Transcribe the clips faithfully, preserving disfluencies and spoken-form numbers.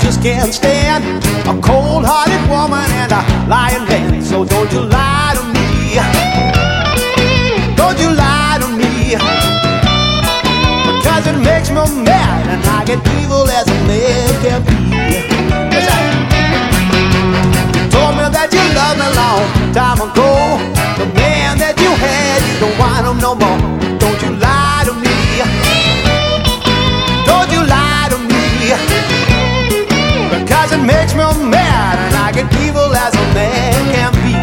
just can't stand a cold-hearted woman and a lying man. So don't you lie to me. Don't you lie to me. Because it makes me mad and I get evil as a man can be. Yes, I You told me that you loved me long time ago. The man that you had, you don't want him no more. Don't you lie to me. Don't you lie to me. Because it makes me mad and I get evil as a man can be.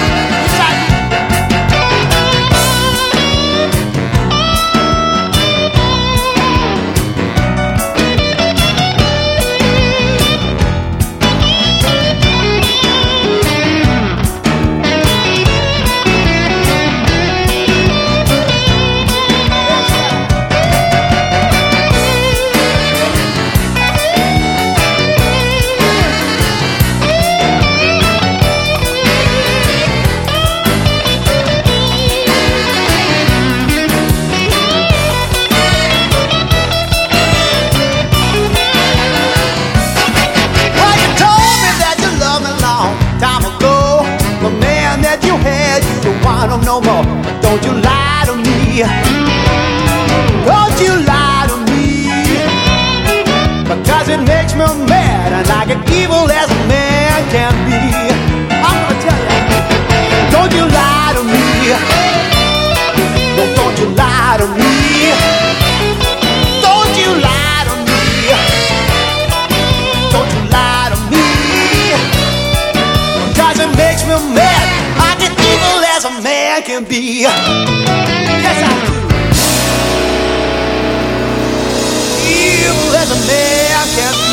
No more. Don't you lie to me. Don't you lie to me. Because it makes me mad and I get evil as a man can be. I'm gonna tell you. Don't you lie to me. No, don't you lie to me. Don't you lie to me. Don't you lie to me. Because it makes me mad. I get evil as a man can be. Yes, I do. Evil as a man can be.